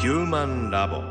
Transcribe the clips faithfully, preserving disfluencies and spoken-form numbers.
ヒューマンラボ。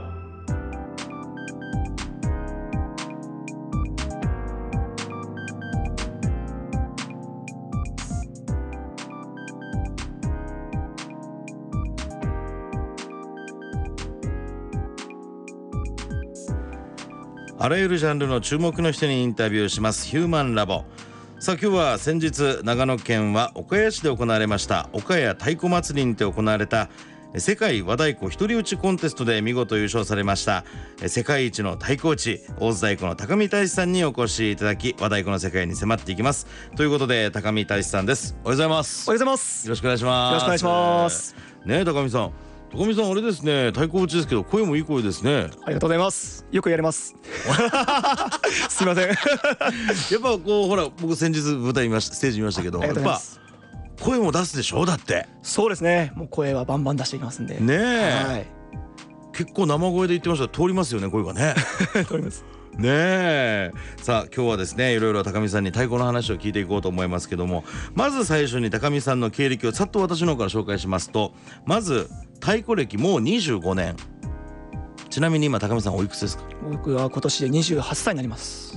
あらゆるジャンルの注目の人にインタビューしますヒューマンラボ。さあ今日は先日長野県は岡谷市で行われました岡谷太鼓祭りにて行われた世界和太鼓一人打ちコンテストで見事優勝されました世界一の太鼓打ち大津太鼓の高見大志さんにお越しいただき和太鼓の世界に迫っていきます。ということで高見大志さんです。おはようございます。 おはようございます。 よろしくお願いします。 よろしくお願いしますねえ高見さん高見さんあれですね、太鼓打ちですけど声もいい声ですね。 ありがとうございます。よくやれますすいませんやっぱこうほら僕先日舞台見ましたステージ見ましたけどやっぱ声も出すでしょ。だってそうですね、もう声はバンバン出していきますんでねえ、 はい、 結構生声で言ってました。通りますよね声がね通りますねえ。さあ今日はですねいろいろ高見さんに太鼓の話を聞いていこうと思いますけども、まず最初に高見さんの経歴をさっと私の方から紹介しますと、まず太鼓歴もうにじゅうごねん。ちなみに今高見さんおいくつですか？ 僕は今年でにじゅうはっさいになります。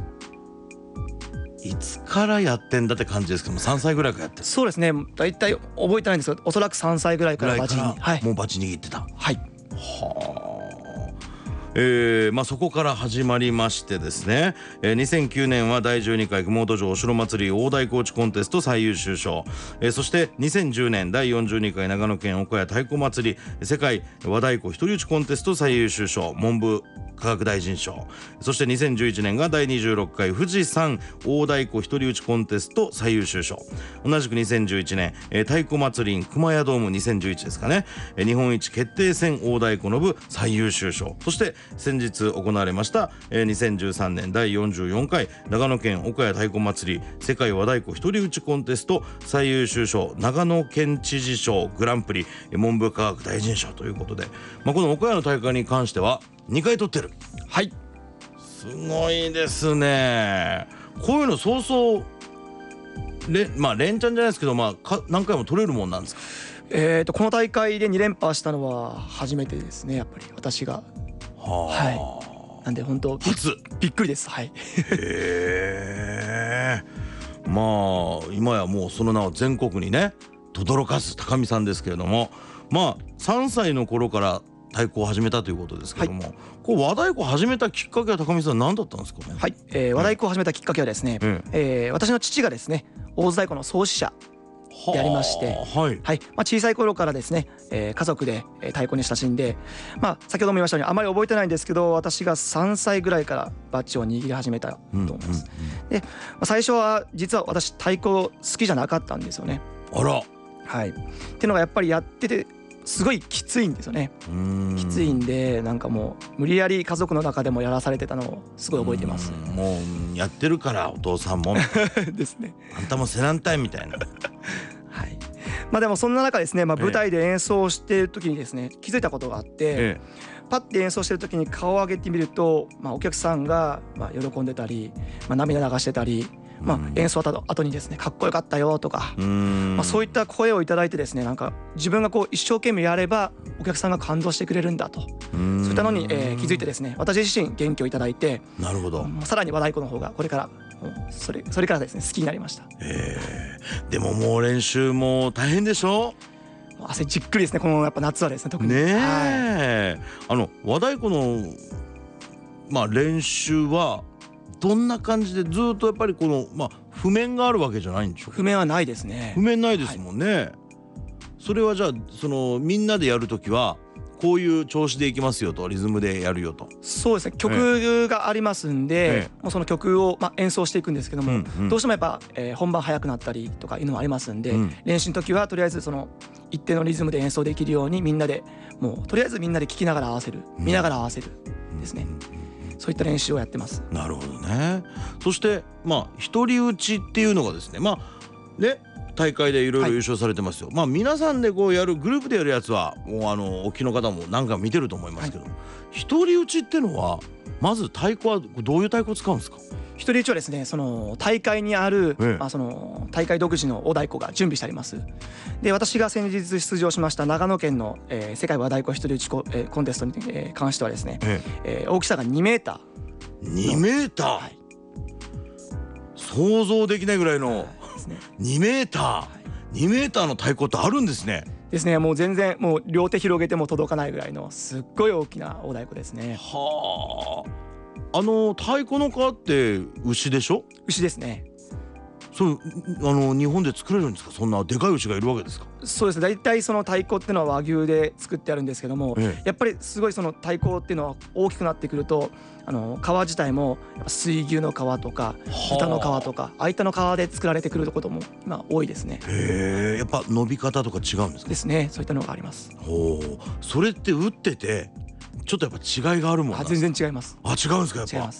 いつからやってんだって感じですけどもさんさいぐらいからやってる。 そうですね、だいたい覚えてないんですけどおそらくさんさいぐらいからバチに、はい、 もうバチ握ってた。 はい。 はあ。えーまあ、そこから始まりましてですね、えー、にせんきゅうねんはだいじゅうにかい熊本城お城祭り大太鼓打ちコンテスト最優秀賞、えー、そしてにせんじゅうねんだいよんじゅうにかい長野県岡谷太鼓祭り世界和太鼓一人打ちコンテスト最優秀賞文部科学大臣賞、そしてにせんじゅういちねんがだいにじゅうろっかい富士山大太鼓一人打ちコンテスト最優秀賞、同じくにせんじゅういちねん、えー、太鼓祭り熊谷ドームにせんじゅういちですかね、えー、日本一決定戦大太鼓の部最優秀賞、そして先日行われました、えー、にせんじゅうさんねんだいよんじゅうよんかい長野県岡谷太鼓祭り世界和太鼓一人打ちコンテスト最優秀賞長野県知事賞グランプリ文部科学大臣賞ということで、まあ、この岡谷の大会に関してはにかい取ってる。 はい、 すごいですね。こういうのそうそうれまあ連チャンじゃないですけど、まあか何回も取れるもんなんですか？ えーとこの大会でに連覇したのは初めてですね、やっぱり私が。 はあ、 はい、なんで本当初びっくりです。はいへえ。まあ今やもうその名を全国にね轟かす高見さんですけれども、まあさんさいの頃から太鼓を始めたということですけども、はい、こう和太鼓を始めたきっかけは高見さん何だったんですかね？ はい、えー、和太鼓を始めたきっかけはですね、うんえー、私の父がですね大津太鼓の創始者でありまして、はいはいまあ、小さい頃からですね、えー、家族で太鼓に親しんで、まあ、先ほども言いましたようにあまり覚えてないんですけど私がさんさいぐらいからバッジを握り始めたと思います、うんうんうん、で、まあ、最初は実は私太鼓好きじゃなかったんですよね。 あら、 はい、っていうのがやっぱりやっててすごいきついんですよね。きついんでなんかもう無理やり家族の中でもやらされてたのをすごい覚えてます。 うもうやってるからお父さんもですね。 あんたもせなんたいみたいなはい、まあでもそんな中ですね、まあ、舞台で演奏してる時にですね気づいたことがあって、ええ、パッて演奏してる時に顔を上げてみると、まあ、お客さんがまあ喜んでたり、まあ、涙流してたり、まあ、演奏後後にですねかっこよかったよとか、まあ、そういった声をいただいてですねなんか自分がこう一生懸命やればお客さんが感動してくれるんだと、そういったのに、えー、気づいてですね私自身元気をいただいて、 なるほど、 さらに和太鼓の方がこれからそれそれからですね好きになりました。 えー、でももう練習も大変でしょ？ 汗じっくりですねこのやっぱ夏はですね特にねえ、はい、あの和太鼓のまあ練習はどんな感じでずっとやっぱりこのまあ譜面があるわけじゃないんでしょうか？ 譜面はないですね。 譜面ないですもんね、はい、それはじゃあそのみんなでやるときはこういう調子でいきますよとリズムでやるよと。 そうですね、曲がありますんで、ええ、もうその曲をまあ演奏していくんですけども、うんうん、どうしてもやっぱ、えー、本番早くなったりとかいうのもありますんで、うん、練習の時はとりあえずその一定のリズムで演奏できるようにみんなでもうとりあえずみんなで聴きながら合わせる、見ながら合わせるですね、うん、そういった練習をやってます。 なるほどね。そしてまあ一人打ちっていうのがですねまあね大会でいろいろ優勝されてますよ、はい、まあ皆さんでこうやるグループでやるやつはもうあのお聞きの方も何回も見てると思いますけど、はい、一人打ちってのはまず太鼓はどういう太鼓を使うんですか？ 一人一応ですね、その大会にある、 ええまあ、その大会独自のお太鼓が準備してあります。で、私が先日出場しました長野県の、えー世界和太鼓一人打ちコ、えーコンテストに、えー関してはですね、 ええー大きさがにメータえ、にメーター、 ー、はい想像できないぐらいのですね。 にメーター、にメーターの太鼓ってあるんですね。 ですね、もう全然もう両手広げても届かないぐらいのすっごい大きなお太鼓ですね。 はあ。あの太鼓の皮って牛でしょ？ 牛ですね。 そうあの日本で作れるんですか？そんなでかい牛がいるわけですか？ そうですね、大体その太鼓っていうのは和牛で作ってあるんですけども、 ええやっぱりすごいその太鼓っていうのは大きくなってくると、あの皮自体もやっぱ水牛の皮とか豚の皮とかああいったの皮で作られてくることも今多いですね。 へえ、やっぱ伸び方とか違うんですか？ ですね、そういったのがあります。 ほう、それって打っててちょっとやっぱ違いがあるもんなんあ、 ですか？ 全然違います。 あ、違うんですか？やっぱ違います。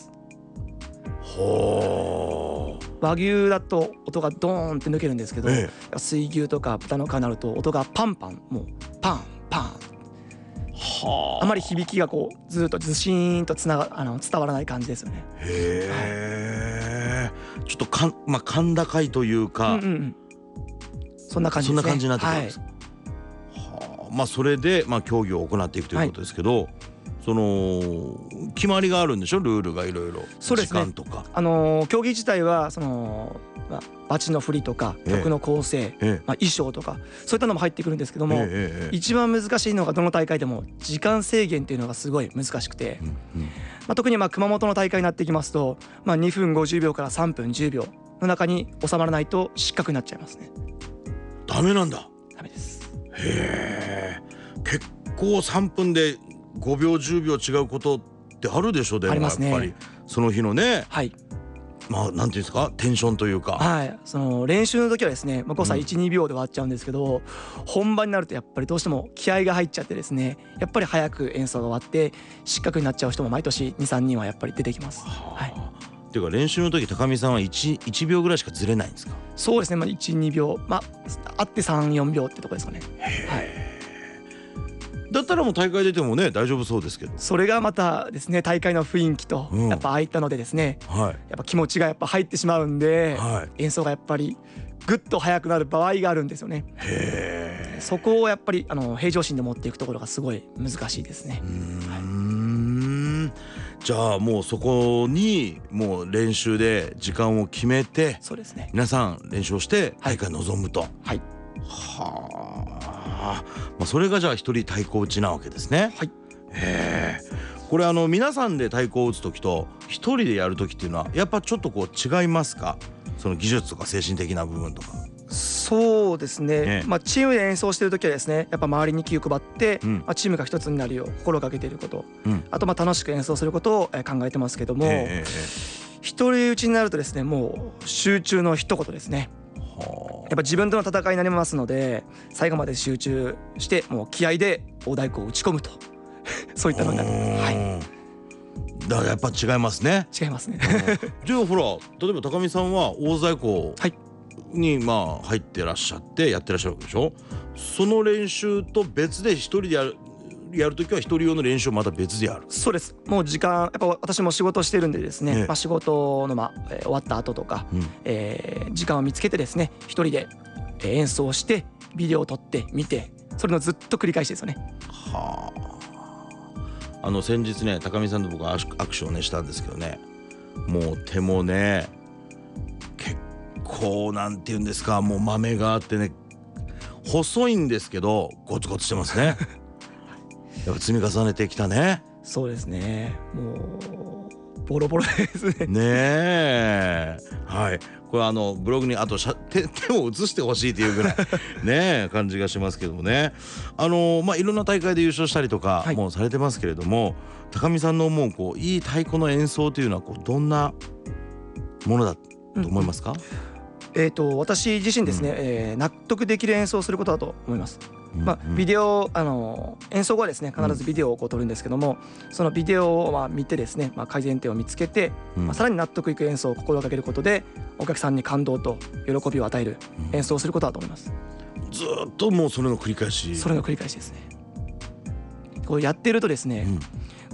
ほう、 和牛だと音がドーンって抜けるんですけど、 え水牛とか豚の皮になると音がパンパン、もうパンパン、 はあまり響きがこうずっとずしーんとつながあの伝わらない感じですよね。 へえ、ちょっとかんまあ甲高いというか、 うんうんうん、そんな感じですね。 そんな感じになってくるんですか？はあ、まあそれでまあ競技を行っていくということですけど、その決まりがあるんでしょ？ルールがいろいろ、時そうですね間とか。 あのー競技自体はその、まあ、バチの振りとかええ曲の構成、 ええまあ、衣装とかそういったのも入ってくるんですけども、 ええええ一番難しいのがどの大会でも時間制限っていうのがすごい難しくて、 うんうんまあ、特にまあ熊本の大会になってきますと、まあ、にふんごじゅうびょうからさんぷんじゅうびょうの中に収まらないと失格になっちゃいますね。 ダメなんだ。 ダメです。 へえ、結構さんぷんでごびょうじゅうびょう違うことってあるでしょ？でもやっありますねぱりその日のね、 はいまあなんていうんですか、テンションというか。 はい、その練習の時はですね、まあ、誤差うんいち、にびょうで終わっちゃうんですけど、本番になるとやっぱりどうしても気合が入っちゃってですね、やっぱり早く演奏が終わって失格になっちゃう人も毎年に、さんにんはやっぱり出てきます。はい、 っていうか練習の時高見さんは 1, 1秒ぐらいしかずれないんですか？ そうですね、まあ、いち、にびょう、まああってさん、よんびょうってとこですかね。はい、 だったらもう大会出てもね大丈夫そうですけど。 それがまたですね、大会の雰囲気とうんやっぱああいったのでですね、 はいやっぱ気持ちがやっぱ入ってしまうんで、 はい演奏がやっぱりぐっと速くなる場合があるんですよね。 へえ。 そこをやっぱりあの平常心で持っていくところがすごい難しいですね。 うーん、じゃあもうそこにもう練習で時間を決めてそうですね。 皆さん練習をして大会に臨むと。 はい。 はあ、まあ、それがじゃあ一人太鼓打ちなわけですね。 はい。 へえ。これあの皆さんで太鼓を打つ時と一人でやる時っていうのはやっぱちょっとこう違いますか？その技術とか精神的な部分とか。 そうですね、 ねまあ、チームで演奏してる時はですね、やっぱ周りに気を配って、 うんまあ、チームが一つになるよう心がけていること、 うんあとまあ楽しく演奏することをえー考えてますけども、 えええ一人打ちになるとですね、もう集中の一言ですね。 えはやっぱ自分との戦いになりますので、最後まで集中してもう気合で大太鼓を打ち込むとそういったのになってます。ははい。だからやっぱ違いますね。 い、違いますねじゃあほら例えば高見さんは大太鼓はいにまあ入ってらっしゃってやってらっしゃるわけでしょ？その練習と別で一人でやるやるときは一人用の練習をまた別でやる。 そうです。もう時間やっぱ私も仕事してるんでですね、 ええまあ、仕事のまあ、えー終わった後とか、 うんえー時間を見つけてですね、一人でえー演奏してビデオを撮って見て、それのずっと繰り返しですよね。 はあ。あの先日ね高見さんと僕は握手をねしたんですけどね、もう手もね結構なんていうんですか、もう豆があってね細いんですけどゴツゴツしてますねやっぱ積み重ねてきたね。 そうですね。もうボロボロですね。 ねえ、はい、これあのブログにあとしゃ 手, 手を写してほしいというぐらいねえ感じがしますけどもね、あのまあいろんな大会で優勝したりとかはいもうされてますけれども、高見さんの思うこういい太鼓の演奏というのはこうどんなものだと思いますか？ えー、と私自身ですね、えー納得できる演奏をすることだと思います。まあ、ビデデオあの演奏後はですね必ずビデオをこう撮るんですけども、そのビデオをまあ見てですね、まあ、改善点を見つけて、まあ、さらに納得いく演奏を心がけることでお客さんに感動と喜びを与える演奏をすることだと思います。 ずーっともうそれの繰り返し。 それの繰り返しですね。こうやってるとですね、 うんこう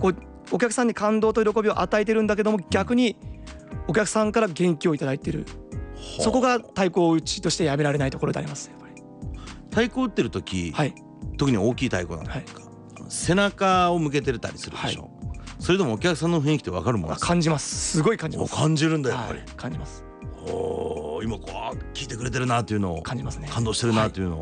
お客さんに感動と喜びを与えてるんだけども、逆にお客さんから元気をいただいてる、そこが太鼓打ちとしてやめられないところであります。やっぱり太鼓打ってる時、 はい、 特に大きい太鼓なんか、はい、背中を向けてたりするでしょ、はい、それでもお客さんの雰囲気って分かるもんですか？ 感じます。すごい感じます。 感じるんだやっぱり、 はい、感じます。 お今こう聞いてくれてるなっていうのを感じますね。 感動してるなっていうのを、はい、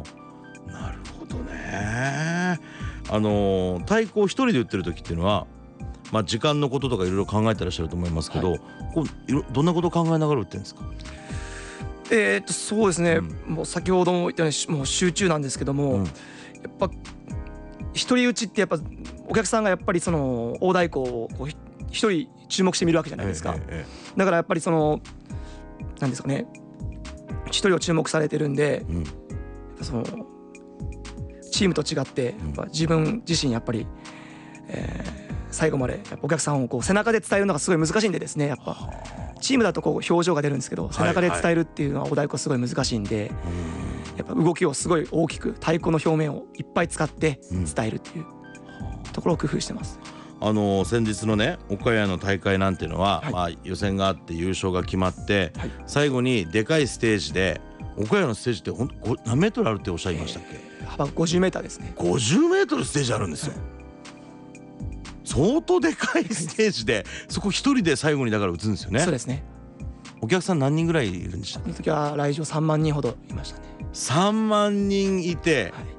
なるほどね。あの太鼓を一人で打ってる時っていうのは、まあ、時間のこととかいろいろ考えてらっしゃると思いますけど、はい、こういろどんなことを考えながら打ってるんですか？ えー、っとそうですね、うん、もう先ほども言ったようにもう集中なんですけども、うん、やっぱ一人打ちってやっぱお客さんがやっぱりその大太鼓をこう一人注目して見るわけじゃないですか、ええええ、だからやっぱりそのなんですかね、一人を注目されてるんで、うん、そのチームと違ってやっぱ自分自身やっぱり、えー、最後までやっぱお客さんをこう背中で伝えるのがすごい難しいんでですね、やっぱチームだとこう表情が出るんですけど、背中で伝えるっていうのはお太鼓すごい難しいんで、やっぱ動きをすごい大きく太鼓の表面をいっぱい使って伝えるっていうところを工夫してます。 あの先日のね岡谷の大会なんていうのは、はい、まあ、予選があって優勝が決まって、はい、最後にでかいステージで、岡谷のステージってほん何メートルあるっておっしゃいましたっけ？ えー、幅ごじゅうメーターですね。 ごじゅうメートルステージあるんですよ、はい、相当でかいステージでそこ一人で最後にだから打つんですよね。 そうですね。 お客さん何人ぐらいいるんでしたっけ？ その時は来場さんまんにんほどいましたね。 さんまんにんいて、はい、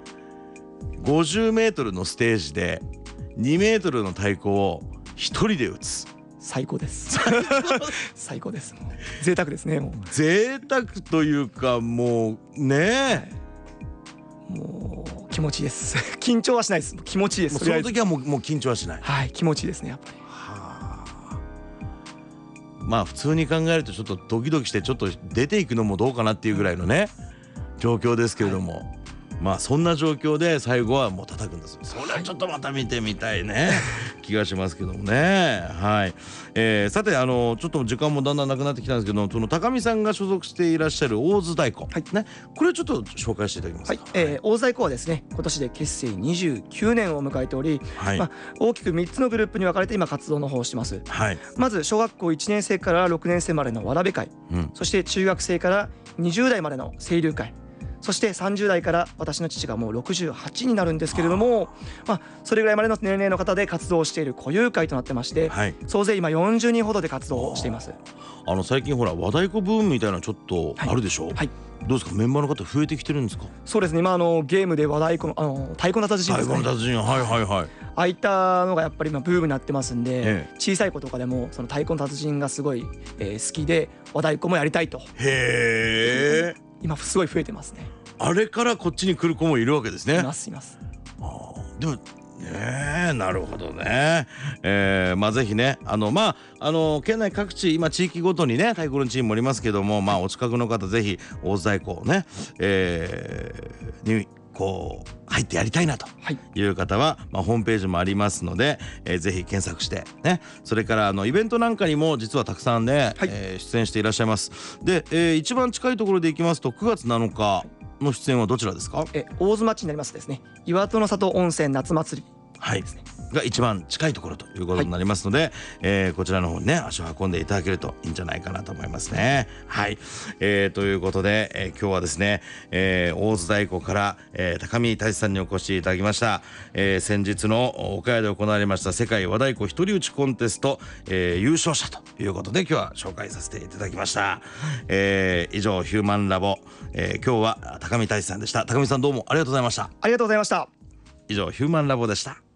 ごじゅうメートルのステージでにメートルの太鼓を一人で打つ。 最高です最高です。もう贅沢ですね。もう贅沢というかもうね、 はい、もう気持ちいいです緊張はしないです。気持ちいいです。 その時はもう、もう緊張はしない。 はい、気持ちいいですねやっぱり。 はあ、まあ普通に考えるとちょっとドキドキしてちょっと出ていくのもどうかなっていうぐらいのね状況ですけれども、はい、まあそんな状況で最後はもう叩くんです。それはちょっとまた見てみたいね気がしますけどもね。はい、えー、さてあのちょっと時間もだんだんなくなってきたんですけど、その高見さんが所属していらっしゃる大津太鼓、はい、ね、これをちょっと紹介していただけますか？ はい、えー、大津太鼓はですね今年で結成にじゅうきゅうねんを迎えており、はい、まあ、大きくみっつのグループに分かれて今活動の方をしてます、はい、まず小学校いちねん生からろくねん生までのわらべ会、うん、そして中学生からにじゅう代までの清流会、そしてさんじゅう代から私の父がもうろくじゅうはちになるんですけれども、まあ、それぐらいまでの年齢の方で活動している固有会となってまして、はい、総勢今よんじゅうにんほどで活動をしています。 あの最近ほら和太鼓ブームみたいなちょっとあるでしょ、はいはい、どうですか、メンバーの方増えてきてるんですか？ そうですね、今あのゲームで和太鼓のあの太鼓の達人ですね、 太鼓の達人、はいはいはい、 ああいったのがやっぱり今ブームになってますんで、ええ、小さい子とかでもその太鼓の達人がすごい、えー、好きで和太鼓もやりたいと、へー、今すごい増えてますね。 あれからこっちに来る子もいるわけですね。 いますいます。 あでもね、なるほどね、えー、まあぜひね、あのまああの県内各地今地域ごとにね太鼓のチームもありますけども、まあお近くの方ぜひ大津太鼓ね、えー、にこう入ってやりたいなという方は、はい、まあ、ホームページもありますので、えー、ぜひ検索してね、それからあのイベントなんかにも実はたくさんね、はい、えー、出演していらっしゃいます。で、えー、一番近いところでいきますとくがつなのかの出演はどちらですか？ え大津町になりますですね、岩戸の里温泉夏祭り、 はいですね、が一番近いところということになりますので、はい、えー、こちらの方にね足を運んでいただけるといいんじゃないかなと思いますね。はい、えー、ということで、えー、今日はですね、えー、大津太鼓から、えー、高見太一さんにお越しいただきました。えー、先日の岡谷で行われました世界和太鼓一人打ちコンテスト、えー、優勝者ということで今日は紹介させていただきました。えー、以上ヒューマンラボ、えー、今日は高見太一さんでした。高見さんどうもありがとうございました。 ありがとうございました。 以上ヒューマンラボでした。